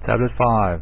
Tablet 5.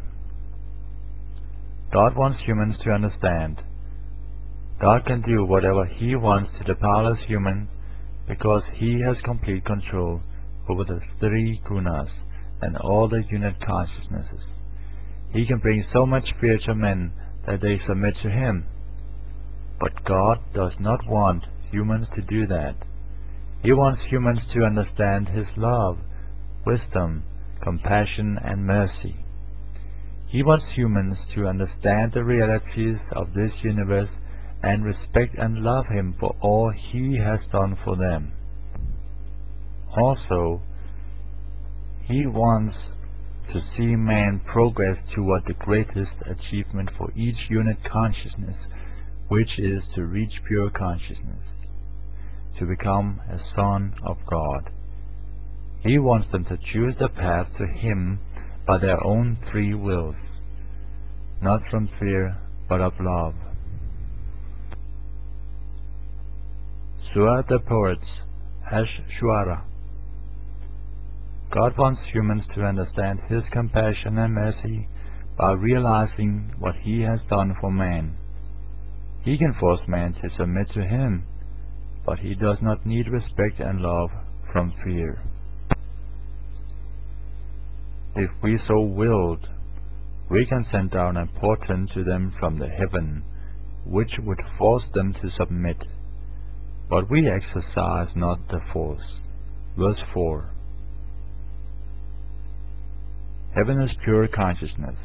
God wants humans to understand. God can do whatever He wants to the powerless human because He has complete control over the three gunas and all the unit consciousnesses. He can bring so much fear to men that they submit to Him. But God does not want humans to do that. He wants humans to understand His love, wisdom, compassion, and mercy. He wants humans to understand the realities of this universe and respect and love Him for all He has done for them. Also, He wants to see man progress toward the greatest achievement for each unit consciousness, which is to reach pure consciousness, to become a son of God. He wants them to choose the path to Him by their own free wills, not from fear but of love. Surah the Poets, Ash-Shuara. God wants humans to understand His compassion and mercy by realizing what He has done for man. He can force man to submit to Him, but He does not need respect and love from fear. If we so willed, we can send down a portent to them from the heaven, which would force them to submit. But we exercise not the force. Verse 4. Heaven is pure consciousness.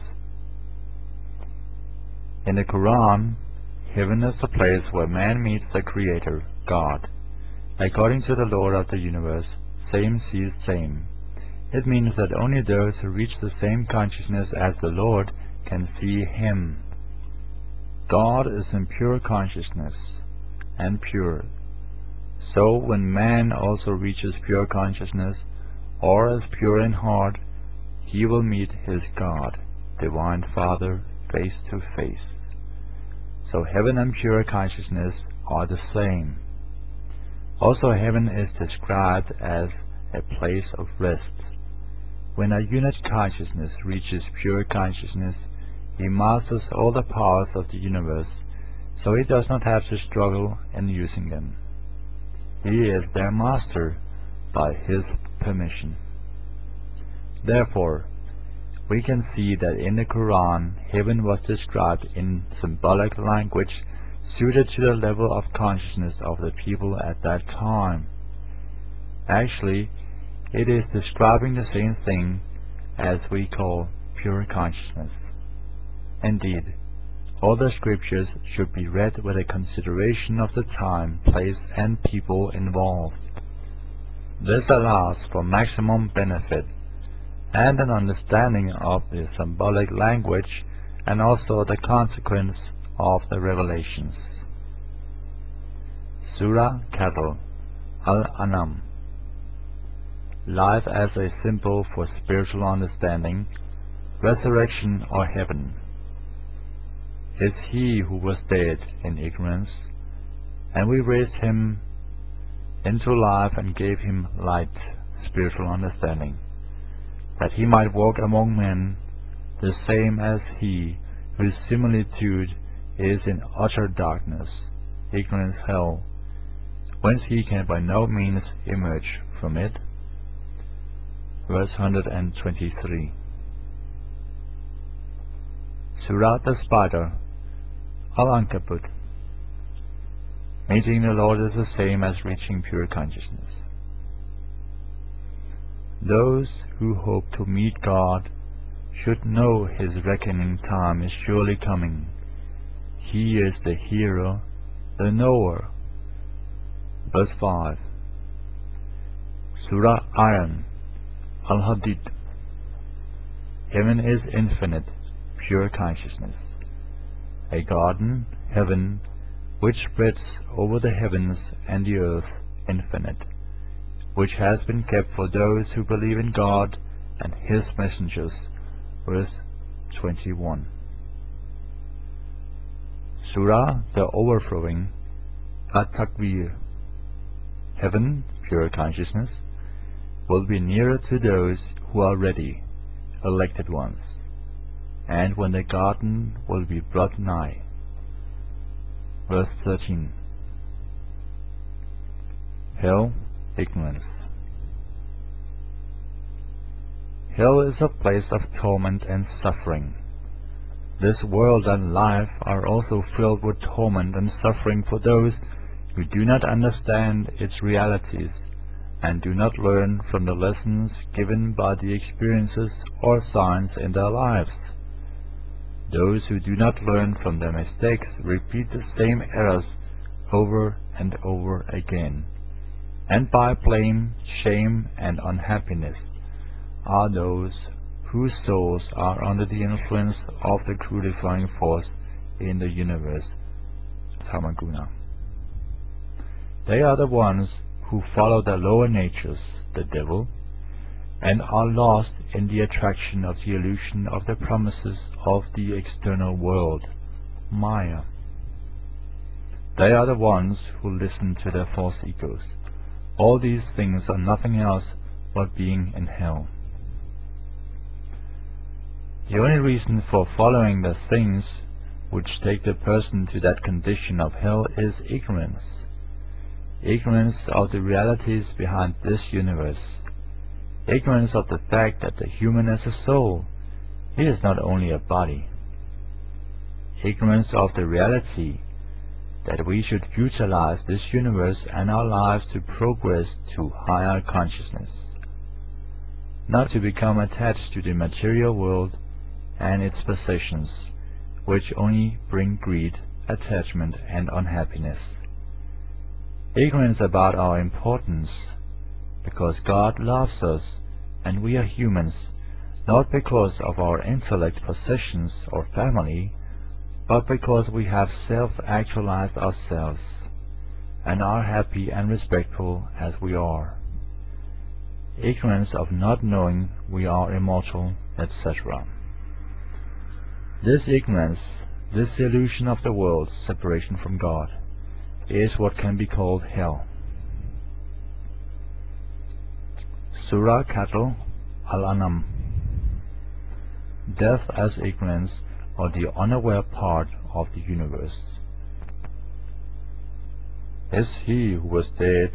In the Quran, heaven is the place where man meets the Creator, God. According to the Lord of the universe, same sees same. It means that only those who reach the same consciousness as the Lord can see Him. God is in pure consciousness, and pure. So when man also reaches pure consciousness, or is pure in heart, he will meet his God, Divine Father, face to face. So heaven and pure consciousness are the same. Also heaven is described as a place of rest. When a unit consciousness reaches pure consciousness, he masters all the powers of the universe, so he does not have to struggle in using them. He is their master by His permission. Therefore, we can see that in the Quran, heaven was described in symbolic language suited to the level of consciousness of the people at that time. Actually, it is describing the same thing as we call pure consciousness. Indeed, all the scriptures should be read with a consideration of the time, place, and people involved. This allows for maximum benefit and an understanding of the symbolic language and also the consequence of the revelations. Surah Cattle, Al-An'am. Life as a symbol for spiritual understanding, resurrection or heaven. Is he who was dead in ignorance, and we raised him into life and gave him light, spiritual understanding, that he might walk among men, the same as he whose similitude is in utter darkness, ignorance hell, whence he can by no means emerge from it. Verse 123. Surah the Spider, Al-Ankabut. Meeting the Lord is the same as reaching pure consciousness. Those who hope to meet God should know His reckoning time is surely coming. He is the hearer, the knower. Verse 5. Surah Iron, Al-Hadid. Heaven is infinite, pure consciousness. A garden, heaven, which spreads over the heavens and the earth, infinite, which has been kept for those who believe in God and His messengers. Verse 21. Surah the Overflowing, At-Takwir. Heaven, pure consciousness, will be nearer to those who are ready, elected ones, and when the garden will be brought nigh. Verse 13. Hell, ignorance. Hell is a place of torment and suffering. This world and life are also filled with torment and suffering for those who do not understand its realities and do not learn from the lessons given by the experiences or signs in their lives. Those who do not learn from their mistakes repeat the same errors over and over again, and by blame, shame, and unhappiness are those whose souls are under the influence of the crucifying force in the universe, Tamaguna. They are the ones who follow the lower natures, the devil, and are lost in the attraction of the illusion of the promises of the external world, Maya. They are the ones who listen to their false egos. All these things are nothing else but being in hell. The only reason for following the things which take the person to that condition of hell is ignorance. Ignorance of the realities behind this universe. Ignorance of the fact that the human is a soul. He is not only a body. Ignorance of the reality that we should utilize this universe and our lives to progress to higher consciousness, not to become attached to the material world and its possessions, which only bring greed, attachment, and unhappiness. Ignorance about our importance, because God loves us and we are humans, not because of our intellect, possessions, or family, but because we have self-actualized ourselves and are happy and respectful as we are. Ignorance of not knowing we are immortal, etc. This ignorance, this illusion of the world's separation from God, is what can be called hell. Surah Katul Al-Anam. Death as ignorance, or the unaware part of the universe, is he who was dead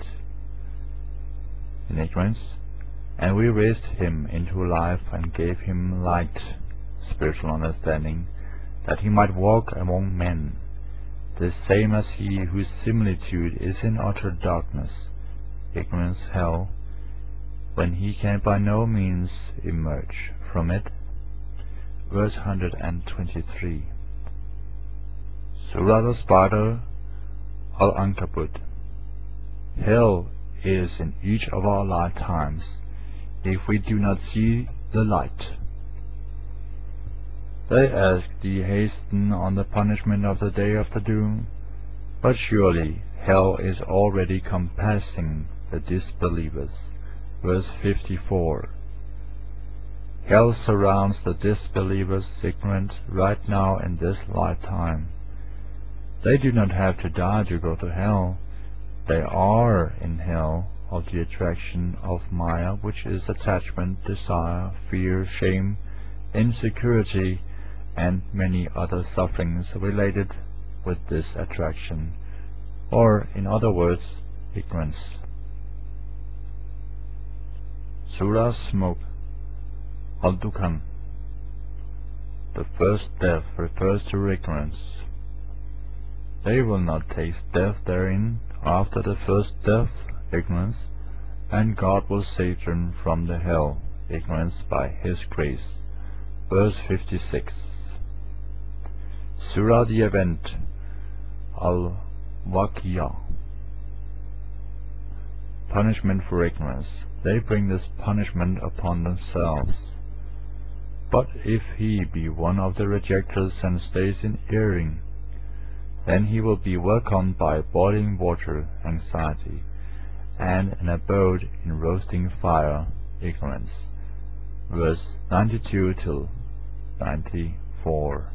in ignorance, and we raised him into life and gave him light, spiritual understanding, that he might walk among men, the same as he whose similitude is in utter darkness, ignorance, hell, when he can by no means emerge from it. Verse 123. Surah the Spider Al-Ankabut. Hell is in each of our lifetimes, if we do not see the light. They ask thee hasten on the punishment of the day of the doom, but surely hell is already compassing the disbelievers. Verse 54. Hell surrounds the disbelievers ignorant right now in this lifetime. They do not have to die to go to hell. They are in hell of the attraction of Maya, which is attachment, desire, fear, shame, insecurity, and many other sufferings related with this attraction, or in other words, ignorance. Surah Smoke Al-Dukhan. The first death refers to ignorance. They will not taste death therein after the first death, ignorance, and God will save them from the hell, ignorance, by His grace. Verse 56. Surah the Event Al-Waqiyah. Punishment for ignorance. They bring this punishment upon themselves. But if he be one of the rejectors and stays in erring, then he will be welcomed by boiling water, anxiety, and an abode in roasting fire, ignorance. Verse 92 till 94.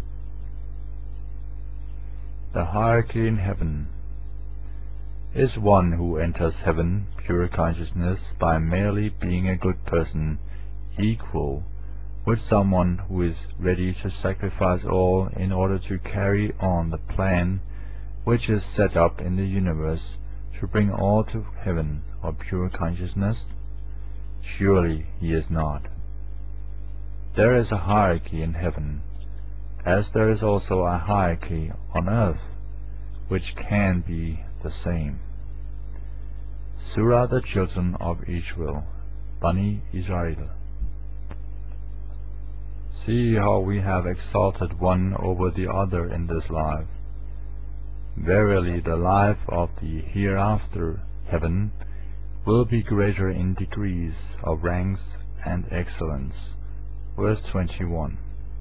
The hierarchy in heaven is one who enters heaven, pure consciousness, by merely being a good person, equal with someone who is ready to sacrifice all in order to carry on the plan which is set up in the universe to bring all to heaven or pure consciousness? Surely he is not. There is a hierarchy in heaven, as there is also a hierarchy on earth, which can be the same. Surah the Children of Israel, Bani Israel. See how we have exalted one over the other in this life. Verily the life of the hereafter heaven will be greater in degrees of ranks and excellence. Verse 21.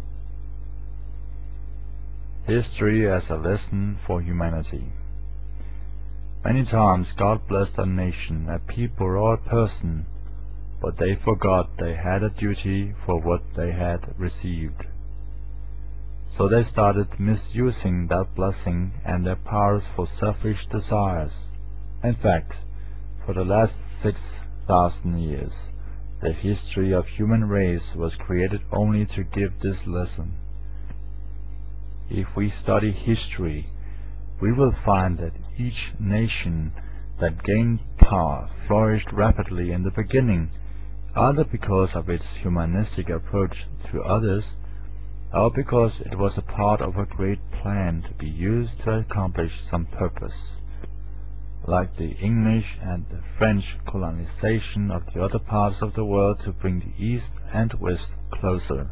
History as a lesson for humanity. Many times God blessed a nation, a people, or a person, but they forgot they had a duty for what they had received. So they started misusing that blessing and their powers for selfish desires. In fact, for the last 6,000 years, the history of human race was created only to give this lesson. If we study history, we will find that each nation that gained power flourished rapidly in the beginning, either because of its humanistic approach to others, or because it was a part of a great plan to be used to accomplish some purpose, like the English and the French colonization of the other parts of the world to bring the East and West closer.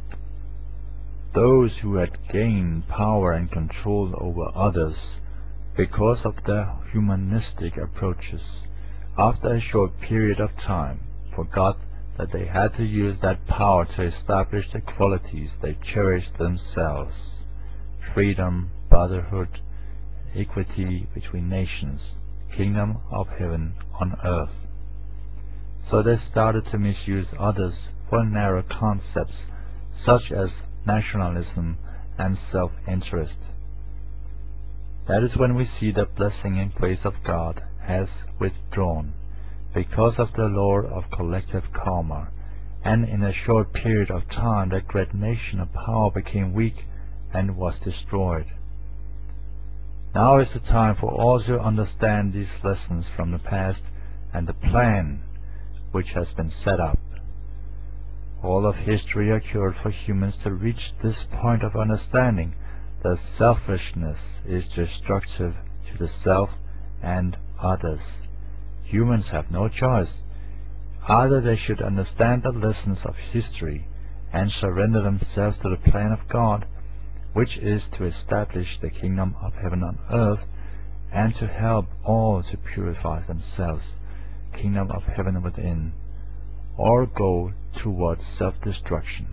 Those who had gained power and control over others because of their humanistic approaches, after a short period of time, forgot that they had to use that power to establish the qualities they cherished themselves: freedom, brotherhood, equity between nations, kingdom of heaven on earth. So they started to misuse others for narrow concepts such as nationalism and self-interest. That is when we see the blessing and grace of God has withdrawn because of the law of collective karma, and in a short period of time that great nation of power became weak and was destroyed. Now is the time for all to understand these lessons from the past and the plan which has been set up. All of history occurred for humans to reach this point of understanding that selfishness is destructive to the self and others. Humans have no choice. Either they should understand the lessons of history and surrender themselves to the plan of God, which is to establish the kingdom of heaven on earth and to help all to purify themselves, kingdom of heaven within, or go towards self-destruction.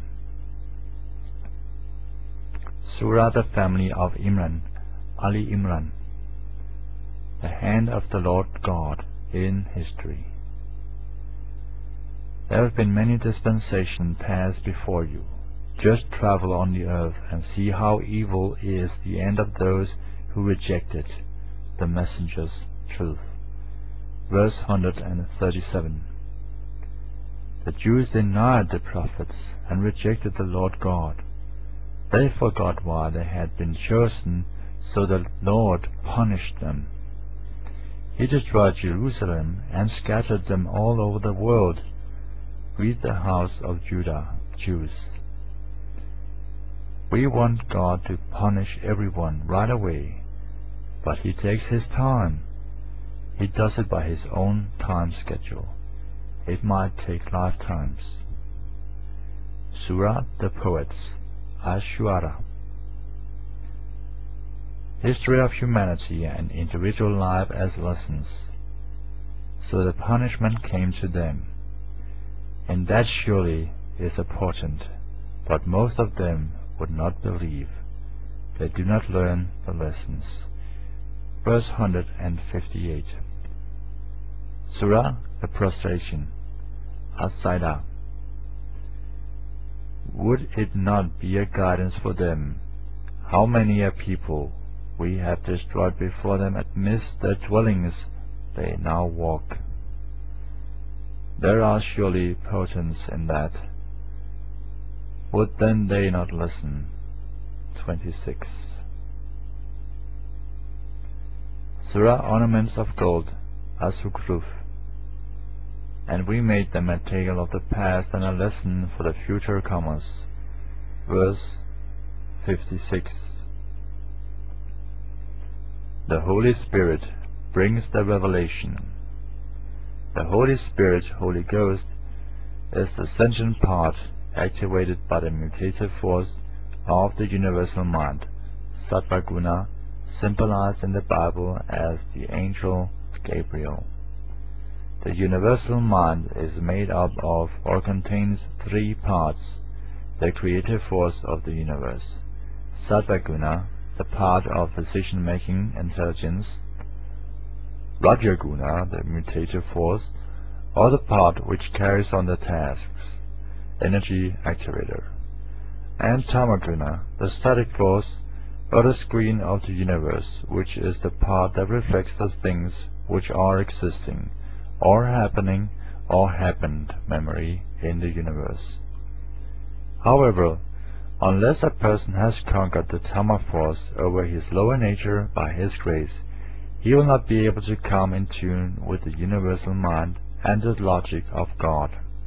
Surah the family of Imran, Ali Imran. The hand of the Lord God in history. There have been many dispensations passed before you. Just travel on the earth and see how evil is the end of those who rejected the messenger's truth. Verse 137. The Jews denied the prophets and rejected the Lord God. They forgot why they had been chosen, so the Lord punished them. He destroyed Jerusalem and scattered them all over the world. Read the house of Judah, Jews. We want God to punish everyone right away, but He takes His time. He does it by His own time schedule. It might take lifetimes. Surah the Poets, Ash-Shu'ara. History of humanity and individual life as lessons. So the punishment came to them. And that surely is important, but most of them would not believe. They do not learn the lessons. Verse 158. Surah the Prostration, As-Sajdah. Would it not be a guidance for them? How many a people we have destroyed before them amidst their dwellings they now walk. There are surely portents in that. Would then they not listen? 26. Surah Ornaments of Gold, Az-Zukhruf. And we made them a tale of the past and a lesson for the future comers. Verse 56. The Holy Spirit brings the revelation. The Holy Spirit, Holy Ghost, is the sentient part activated by the mutative force of the universal mind, Sattva Guna, symbolized in the Bible as the angel Gabriel. The universal mind is made up of or contains three parts: the creative force of the universe, Sattva Guna, the part of decision-making intelligence, Raja Guna, the mutative force, or the part which carries on the tasks, energy activator, and Tamaguna, the static force, or the screen of the universe, which is the part that reflects the things which are existing, or happening, or happened memory in the universe. However, unless a person has conquered the Tama force over his lower nature by his grace, he will not be able to come in tune with the universal mind and the logic of God.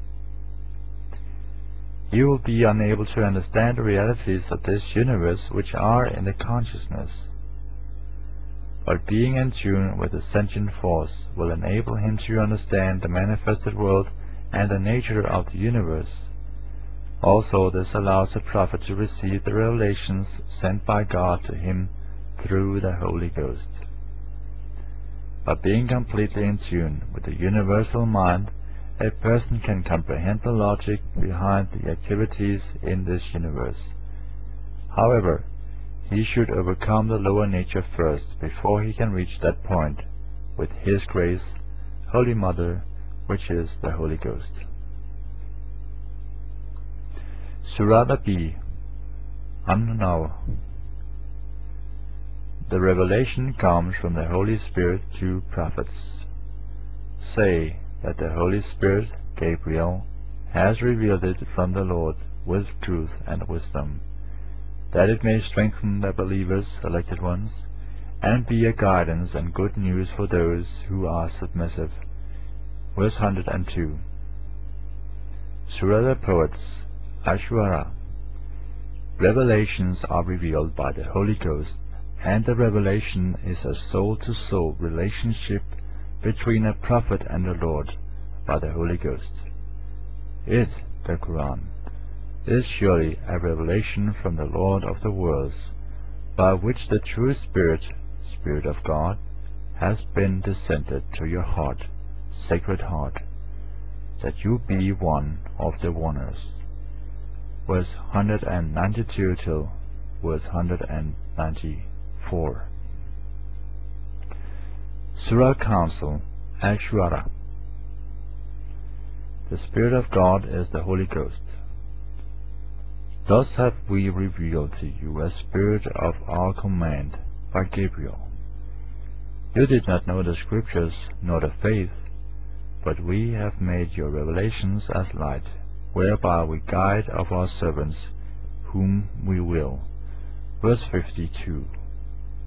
He will be unable to understand the realities of this universe which are in the consciousness. But being in tune with the sentient force will enable him to understand the manifested world and the nature of the universe. Also, this allows the prophet to receive the revelations sent by God to him through the Holy Ghost. By being completely in tune with the universal mind, a person can comprehend the logic behind the activities in this universe. However, he should overcome the lower nature first before he can reach that point with His grace, Holy Mother, which is the Holy Ghost. Surah B. An-Nahl. The revelation comes from the Holy Spirit to prophets. Say that the Holy Spirit, Gabriel, has revealed it from the Lord with truth and wisdom, that it may strengthen the believers, elected ones, and be a guidance and good news for those who are submissive. Verse 102. Surah the Poets, Ash-Shu'ara. Revelations are revealed by the Holy Ghost, and the revelation is a soul-to-soul relationship between a prophet and the Lord by the Holy Ghost. It, the Quran, is surely a revelation from the Lord of the worlds, by which the true Spirit, Spirit of God, has been descended to your heart, Sacred Heart, that you be one of the oners. Verse 192 till verse 194. Surah Council, Ash-Shu'ara. The Spirit of God is the Holy Ghost. Thus have we revealed to you a spirit of our command by Gabriel. You did not know the Scriptures nor the faith, but we have made your revelations as light, whereby we guide of our servants whom we will. Verse 52.